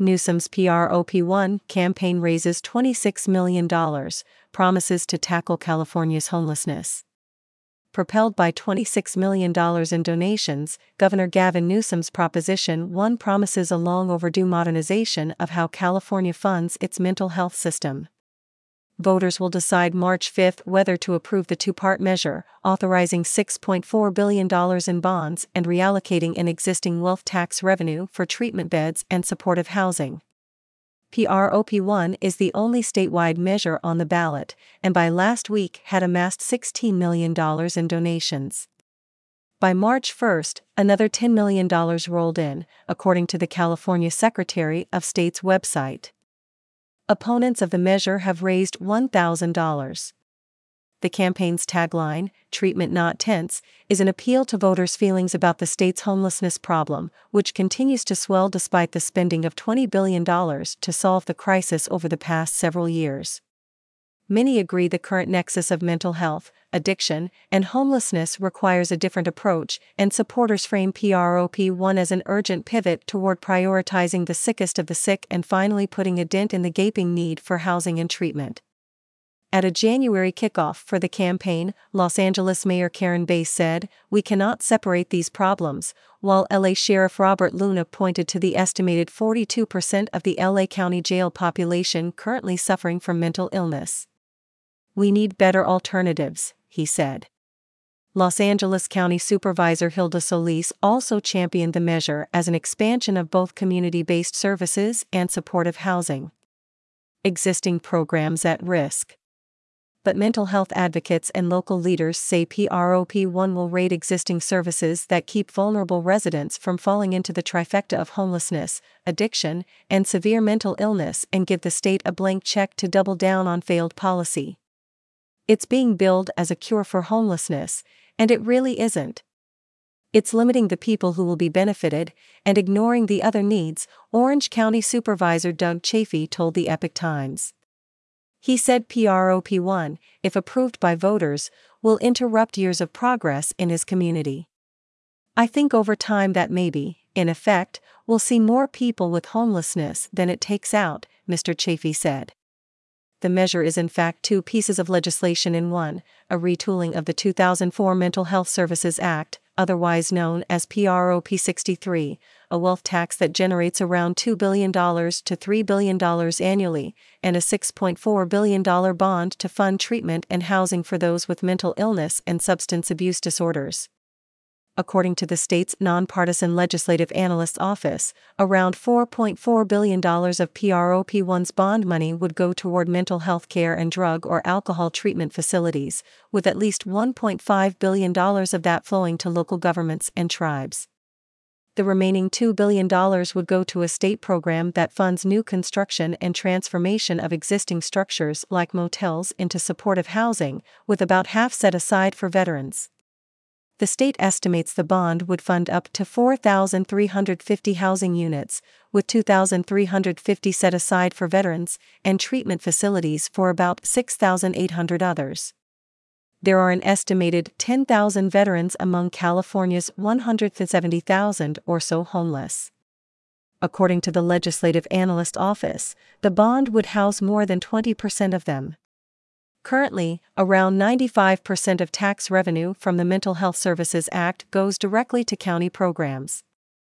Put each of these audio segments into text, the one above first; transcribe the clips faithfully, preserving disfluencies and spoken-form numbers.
Newsom's Prop one campaign raises twenty-six million dollars, promises to tackle California's homelessness. Propelled by twenty-six million dollars in donations, Governor Gavin Newsom's Proposition one promises a long-overdue modernization of how California funds its mental health system. Voters will decide March fifth whether to approve the two-part measure, authorizing six point four billion dollars in bonds and reallocating an existing wealth tax revenue for treatment beds and supportive housing. Prop one is the only statewide measure on the ballot, and by last week had amassed sixteen million dollars in donations. By March first, another ten million dollars rolled in, according to the California Secretary of State's website. Opponents of the measure have raised one thousand dollars. The campaign's tagline, "Treatment Not Tents," is an appeal to voters' feelings about the state's homelessness problem, which continues to swell despite the spending of twenty billion dollars to solve the crisis over the past several years. Many agree the current nexus of mental health, addiction, and homelessness requires a different approach, and supporters frame Prop one as an urgent pivot toward prioritizing the sickest of the sick and finally putting a dent in the gaping need for housing and treatment. At a January kickoff for the campaign, Los Angeles Mayor Karen Bass said, "We cannot separate these problems," while L A Sheriff Robert Luna pointed to the estimated forty-two percent of the L A County jail population currently suffering from mental illness. "We need better alternatives," he said. Los Angeles County Supervisor Hilda Solis also championed the measure as an expansion of both community-based services and supportive housing. Existing programs at risk. But mental health advocates and local leaders say Prop one will raid existing services that keep vulnerable residents from falling into the trifecta of homelessness, addiction, and severe mental illness and give the state a blank check to double down on failed policy. It's being billed as a cure for homelessness, and it really isn't. It's limiting the people who will be benefited and ignoring the other needs, Orange County Supervisor Doug Chafee told the Epoch Times. He said Prop one, if approved by voters, will interrupt years of progress in his community. "I think over time that maybe, in effect, we'll see more people with homelessness than it takes out," Mister Chafee said. The measure is in fact two pieces of legislation in one, a retooling of the two thousand four Mental Health Services Act, otherwise known as Prop sixty-three, a wealth tax that generates around two billion dollars to three billion dollars annually, and a six point four billion dollars bond to fund treatment and housing for those with mental illness and substance abuse disorders. According to the state's nonpartisan Legislative Analyst's Office, around four point four billion dollars of Prop one's bond money would go toward mental health care and drug or alcohol treatment facilities, with at least one point five billion dollars of that flowing to local governments and tribes. The remaining two billion dollars would go to a state program that funds new construction and transformation of existing structures like motels into supportive housing, with about half set aside for veterans. The state estimates the bond would fund up to four thousand three hundred fifty housing units, with two thousand three hundred fifty set aside for veterans, and treatment facilities for about six thousand eight hundred others. There are an estimated ten thousand veterans among California's one hundred seventy thousand or so homeless. According to the Legislative Analyst's Office, the bond would house more than twenty percent of them. Currently, around ninety-five percent of tax revenue from the Mental Health Services Act goes directly to county programs.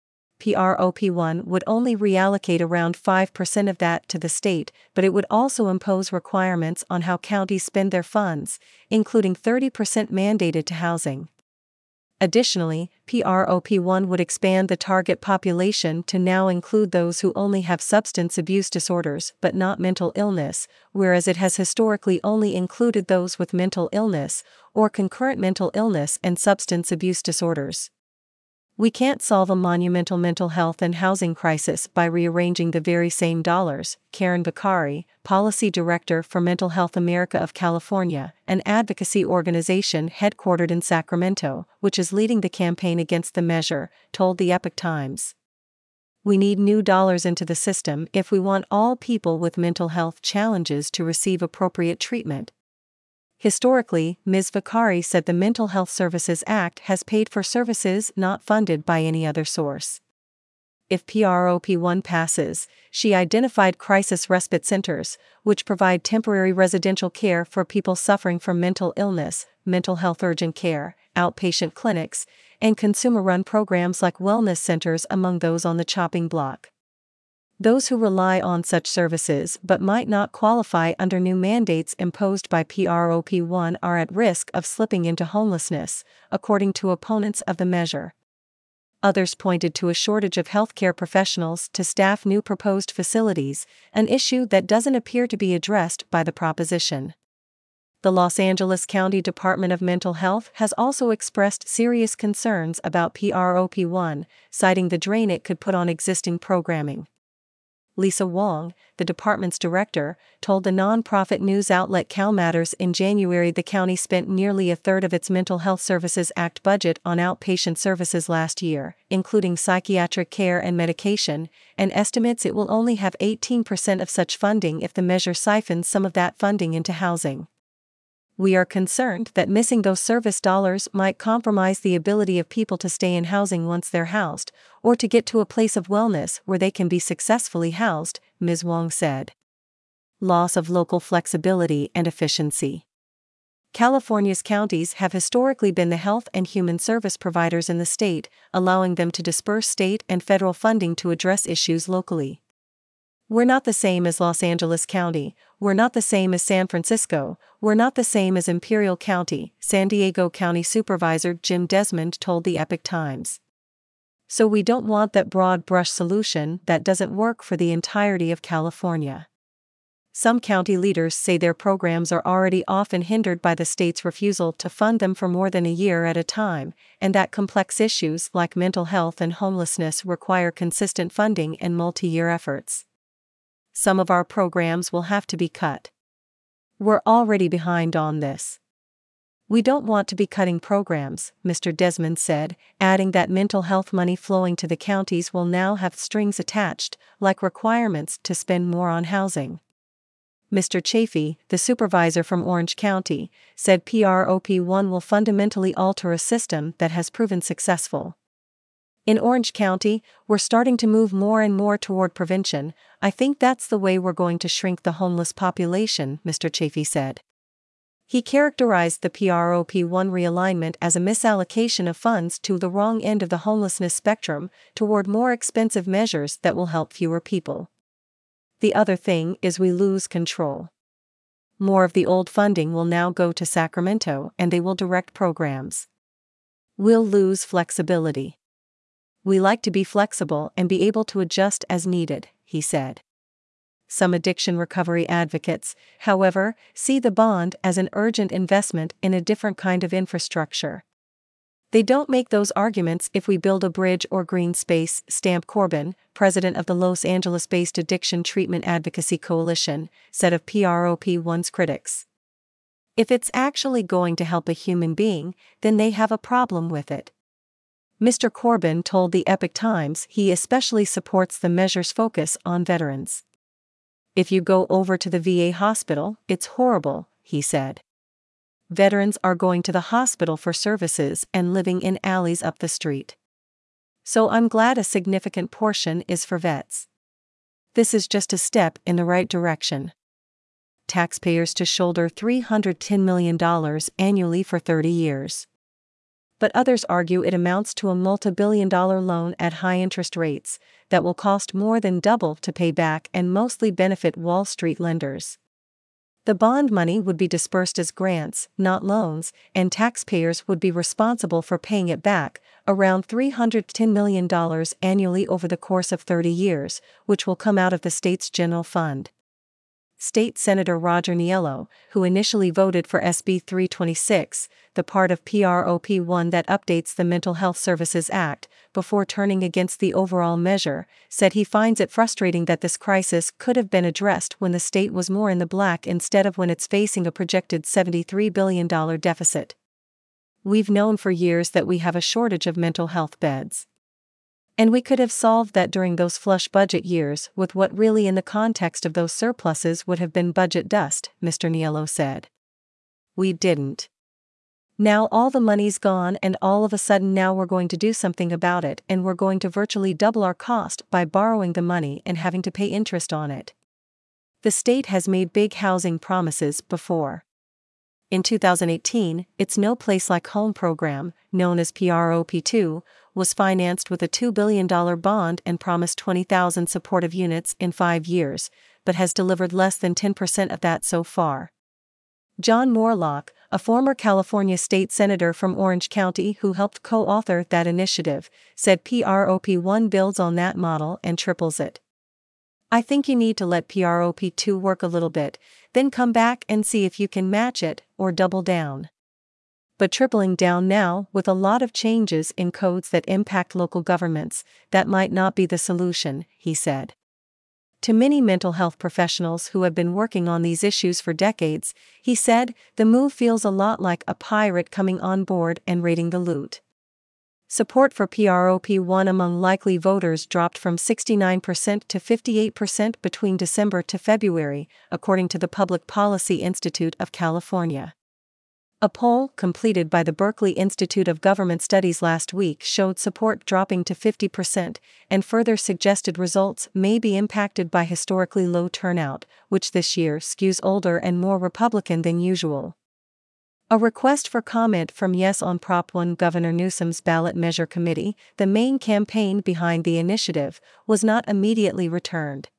Prop one would only reallocate around five percent of that to the state, but it would also impose requirements on how counties spend their funds, including thirty percent mandated to housing. Additionally, Prop one would expand the target population to now include those who only have substance abuse disorders but not mental illness, whereas it has historically only included those with mental illness or concurrent mental illness and substance abuse disorders. "We can't solve a monumental mental health and housing crisis by rearranging the very same dollars," Karen Bakari, Policy Director for Mental Health America of California, an advocacy organization headquartered in Sacramento, which is leading the campaign against the measure, told the Epoch Times. "We need new dollars into the system if we want all people with mental health challenges to receive appropriate treatment." Historically, Miz Vakari said the Mental Health Services Act has paid for services not funded by any other source. If P R O P one passes, she identified crisis respite centers, which provide temporary residential care for people suffering from mental illness, mental health urgent care, outpatient clinics, and consumer-run programs like wellness centers among those on the chopping block. Those who rely on such services but might not qualify under new mandates imposed by P R O P one are at risk of slipping into homelessness, according to opponents of the measure. Others pointed to a shortage of healthcare professionals to staff new proposed facilities, an issue that doesn't appear to be addressed by the proposition. The Los Angeles County Department of Mental Health has also expressed serious concerns about P R O P one, citing the drain it could put on existing programming. Lisa Wong, the department's director, told the nonprofit news outlet CalMatters in January the county spent nearly a third of its Mental Health Services Act budget on outpatient services last year, including psychiatric care and medication, and estimates it will only have eighteen percent of such funding if the measure siphons some of that funding into housing. We are concerned that missing those service dollars might compromise the ability of people to stay in housing once they're housed, or to get to a place of wellness where they can be successfully housed, Miz Wong said. Loss of local flexibility and efficiency. California's counties have historically been the health and human service providers in the state, allowing them to disperse state and federal funding to address issues locally. We're not the same as Los Angeles County, we're not the same as San Francisco, we're not the same as Imperial County, San Diego County Supervisor Jim Desmond told the Epoch Times. So we don't want that broad brush solution that doesn't work for the entirety of California. Some county leaders say their programs are already often hindered by the state's refusal to fund them for more than a year at a time, and that complex issues like mental health and homelessness require consistent funding and multi-year efforts. Some of our programs will have to be cut. We're already behind on this. We don't want to be cutting programs, Mister Desmond said, adding that mental health money flowing to the counties will now have strings attached, like requirements to spend more on housing. Mister Chafee, the supervisor from Orange County, said P R O P one will fundamentally alter a system that has proven successful. In Orange County, we're starting to move more and more toward prevention. I think that's the way we're going to shrink the homeless population, Mister Chafee said. He characterized the P R O P one realignment as a misallocation of funds to the wrong end of the homelessness spectrum, toward more expensive measures that will help fewer people. The other thing is we lose control. More of the old funding will now go to Sacramento and they will direct programs. We'll lose flexibility. We like to be flexible and be able to adjust as needed, he said. Some addiction recovery advocates, however, see the bond as an urgent investment in a different kind of infrastructure. They don't make those arguments if we build a bridge or green space, Stamp Corbin, president of the Los Angeles-based Addiction Treatment Advocacy Coalition, said of P R O P one's critics. If it's actually going to help a human being, then they have a problem with it. Mister Corbin told the Epoch Times he especially supports the measure's focus on veterans. If you go over to the V A hospital, it's horrible, he said. Veterans are going to the hospital for services and living in alleys up the street. So I'm glad a significant portion is for vets. This is just a step in the right direction. Taxpayers to shoulder three hundred ten million dollars annually for thirty years. But others argue it amounts to a multi-billion dollar loan at high interest rates that will cost more than double to pay back and mostly benefit Wall Street lenders. The bond money would be dispersed as grants, not loans, and taxpayers would be responsible for paying it back, around three hundred ten million dollars annually over the course of thirty years, which will come out of the state's general fund. State Senator Roger Niello, who initially voted for S B three twenty-six, the part of P R O P one that updates the Mental Health Services Act, before turning against the overall measure, said he finds it frustrating that this crisis could have been addressed when the state was more in the black instead of when it's facing a projected seventy-three billion dollars deficit. We've known for years that we have a shortage of mental health beds. And we could have solved that during those flush budget years with what really in the context of those surpluses would have been budget dust, Mister Niello said. We didn't. Now all the money's gone, and all of a sudden now we're going to do something about it, and we're going to virtually double our cost by borrowing the money and having to pay interest on it. The state has made big housing promises before. In two thousand eighteen, its No Place Like Home program, known as P R O P two, was financed with a two billion dollars bond and promised twenty thousand supportive units in five years, but has delivered less than ten percent of that so far. John Moorlach, a former California state senator from Orange County who helped co-author that initiative, said P R O P one builds on that model and triples it. I think you need to let P R O P two work a little bit, then come back and see if you can match it or double down. But tripling down now, with a lot of changes in codes that impact local governments, that might not be the solution, he said. To many mental health professionals who have been working on these issues for decades, he said, the move feels a lot like a pirate coming on board and raiding the loot. Support for P R O P one among likely voters dropped from sixty-nine percent to fifty-eight percent between December to February, according to the Public Policy Institute of California. A poll completed by the Berkeley Institute of Government Studies last week showed support dropping to fifty percent, and further suggested results may be impacted by historically low turnout, which this year skews older and more Republican than usual. A request for comment from Yes on Prop one Governor Newsom's ballot measure committee, the main campaign behind the initiative, was not immediately returned.